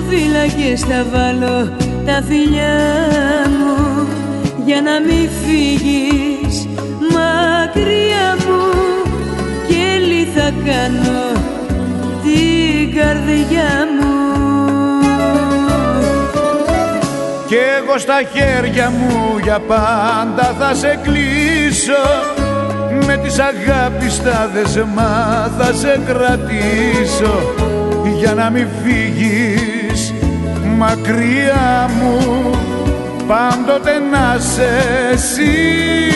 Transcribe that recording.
φύλακες θα βάλω τα φιλιά μου για να μην φύγεις μακριά μου, και θα κάνω την καρδιά μου. Κι εγώ στα χέρια μου για πάντα θα σε κλείσω, με της αγάπης τα δεσμά θα σε κρατήσω, για να μην φύγεις μακριά μου, πάντοτε να σε εσύ.